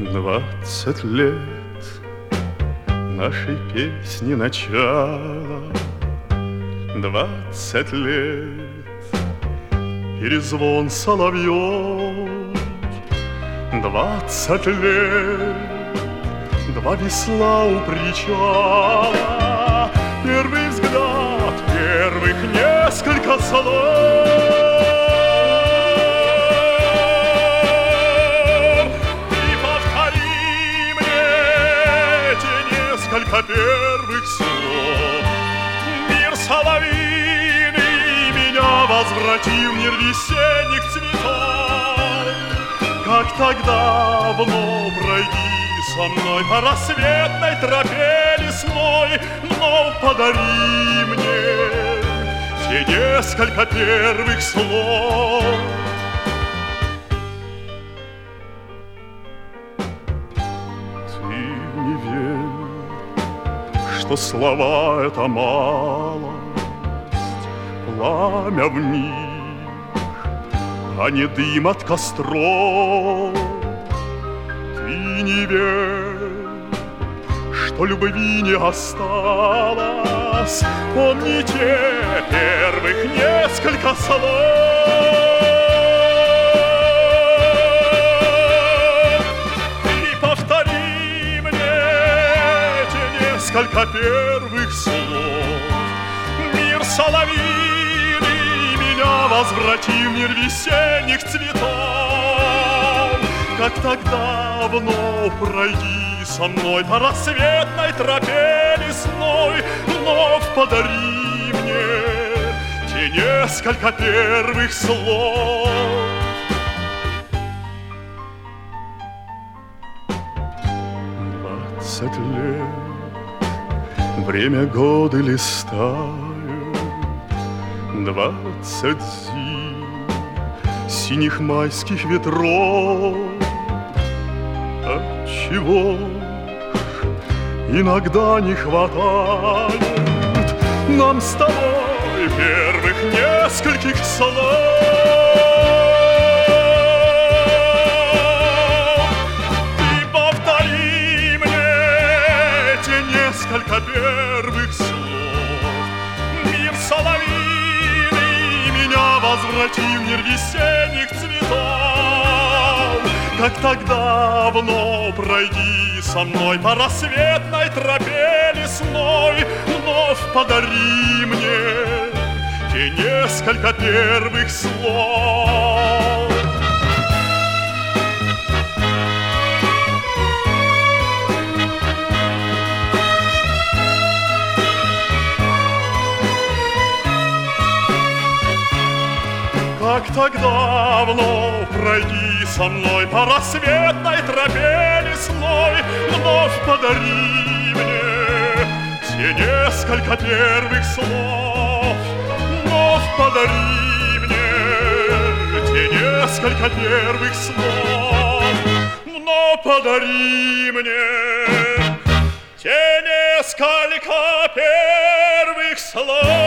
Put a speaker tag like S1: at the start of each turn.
S1: 20 лет нашей песни начало, 20 лет перезвон соловьев, 20 лет два весла у причала, первый взгляд, первых несколько слов. Несколько первых слов. Мир соловьиный меня возвратил, мир весенних цветов. Как тогда вновь пройди со мной по рассветной тропе лесной, но подари мне те несколько первых слов. Что слова — это малость, пламя в них, а не дым от костров. Ты не верь, что любви не осталось, помните первых несколько слов. Несколько первых слов. Мир соловьиный меня возвратил, мир весенних цветов. Как тогда вновь пройди со мной по рассветной тропе лесной, вновь подари мне те несколько первых слов. 20 лет время годы листают, 20 зим синих майских ветров. Отчего иногда не хватает нам с тобой первых нескольких слов? Несколько первых слов. Мир соловьиный меня возвратил, мир весенних цветов. Как тогда вновь пройди со мной по рассветной тропе лесной, вновь подари мне те несколько первых слов. Как тогда вновь пройди со мной по рассветной тропе лесной, вновь подари мне те несколько первых слов. Вновь подари мне те несколько первых слов. Вновь подари мне те несколько первых слов.